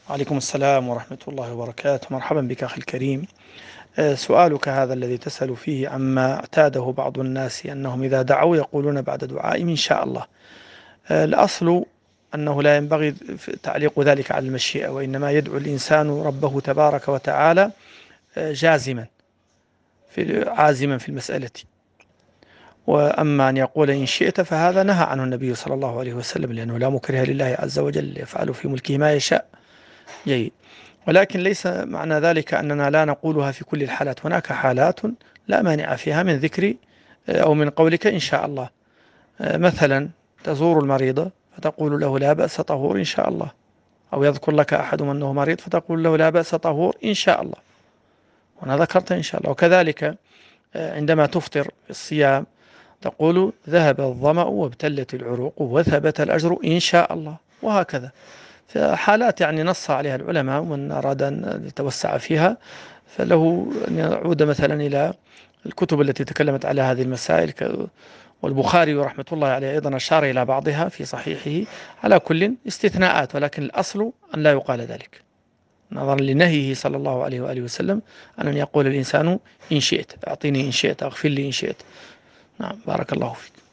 وعليكم السلام ورحمة الله وبركاته. مرحبا بك أخي الكريم. سؤالك هذا الذي تسأل فيه عما اعتاده بعض الناس أنهم إذا دعوا يقولون بعد دعائهم إن شاء الله. الأصل أنه لا ينبغي تعليق ذلك على المشيئة، وإنما يدعو الإنسان ربه تبارك وتعالى جازما عازما في المسألة. وأما أن يقول إن شئت فهذا نهى عنه النبي صلى الله عليه وسلم، لأنه لا مكره لله عز وجل، يفعل في ملكه ما يشاء. جيد. ولكن ليس معنى ذلك أننا لا نقولها في كل الحالات. هناك حالات لا مانع فيها من ذكر أو من قولك إن شاء الله. مثلا تزور المريض فتقول له لا بأس طهور إن شاء الله، أو يذكر لك أحدهم أنه مريض فتقول له لا بأس طهور إن شاء الله، وأنا ذكرت إن شاء الله. وكذلك عندما تفطر الصيام تقول ذهب الظمأ وابتلت العروق وثبت الأجر إن شاء الله، وهكذا. فحالات يعني نص عليها العلماء، ومن أراد أن يتوسع فيها فله أن يعود مثلا إلى الكتب التي تكلمت على هذه المسائل، والبخاري رحمة الله عليه أيضا أشار إلى بعضها في صحيحه. على كل استثناءات، ولكن الأصل أن لا يقال ذلك، نظرا لنهيه صلى الله عليه وآله وسلم أن يقول الإنسان إن شئت، أعطيني إن شئت، أغفر لي إن شئت. نعم، بارك الله فيك.